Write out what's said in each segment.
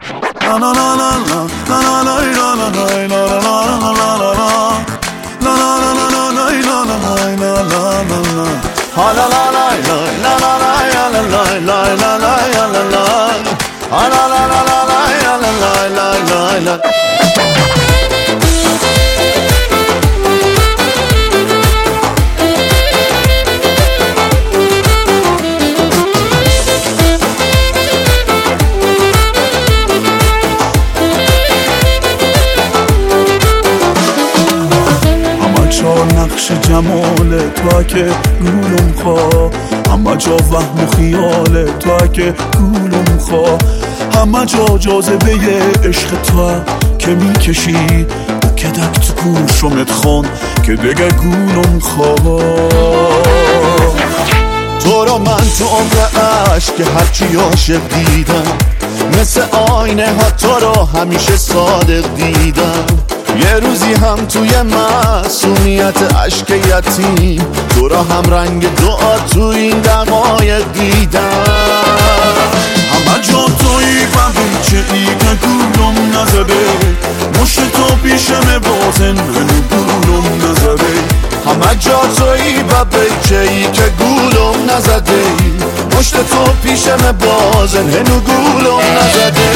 نقش جمال تو که گولم خواه، همه جا وهم و خیال تو که گولم خواه، همه جا جاذبه عشق تو که میکشی و کدک تو گوشمت خون که دیگه گولم خواه. تو رو من تو عمر عشق که هرچی عاشق دیدم، مثل آینه ها تو رو همیشه صادق دیدم. یه روزی هم توی معصومیت عشق یتیم، تو را هم رنگ دعا تو این دقایق دیدم. همه جا تویی و بیچه ای که گولم نزده، مشت تو پیشم بازن هنو گولم نزده. همه جا تویی و بیچه ای که گولم نزده، مشت تو پیشم بازن هنو گولم نزده.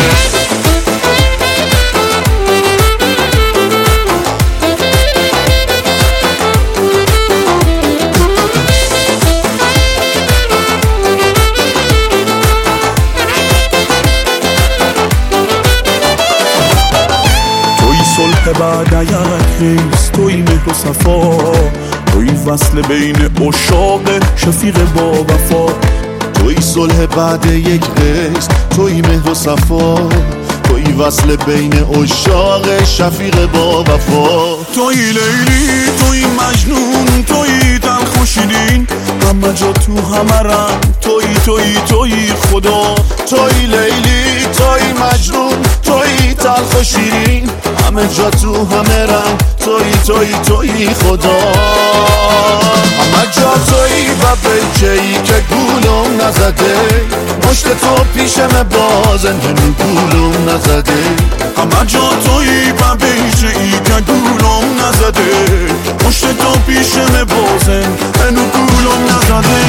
صلح بعد یک ریز، توی مهر و صفا، توی وصل بین عشاق شفیق با وفا. توی صلح بعد یک ریز، توی مهر و صفا، توی وصل بین عشاق شفیق با وفا. توی لیلی، توی مجنون، توی تلخ و شیرین، همه جا تو همه رنگ، توی خدا. توی لیلی، توی مجنون، توی تلخ و شیرین، همه جا تو همه رنگ، توی خدا. همه جا توی و بیچه ای که گولم نزده، مشت تو پیشم بازن هنو گولم نزده. همه جا توی و بیچه ای که گولم نزده، مشت تو پیشم بازن هنو گولم نزده.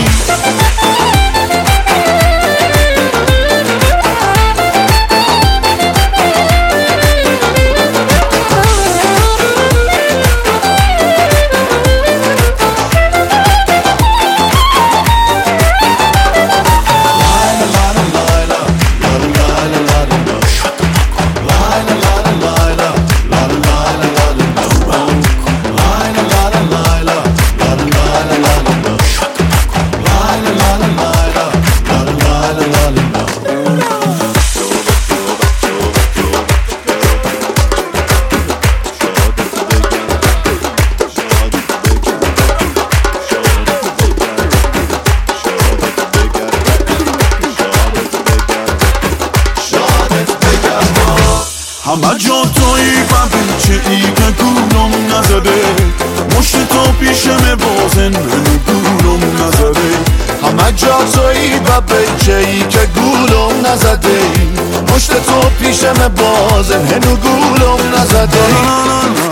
همه جا توی و بیچه ای که گولم نزده، مشت تو پیشم بازن هنو گولم نزده. همه جا توی و بیچه ای که گولم نزده، مشت تو پیشم بازن هنو گولم نزده.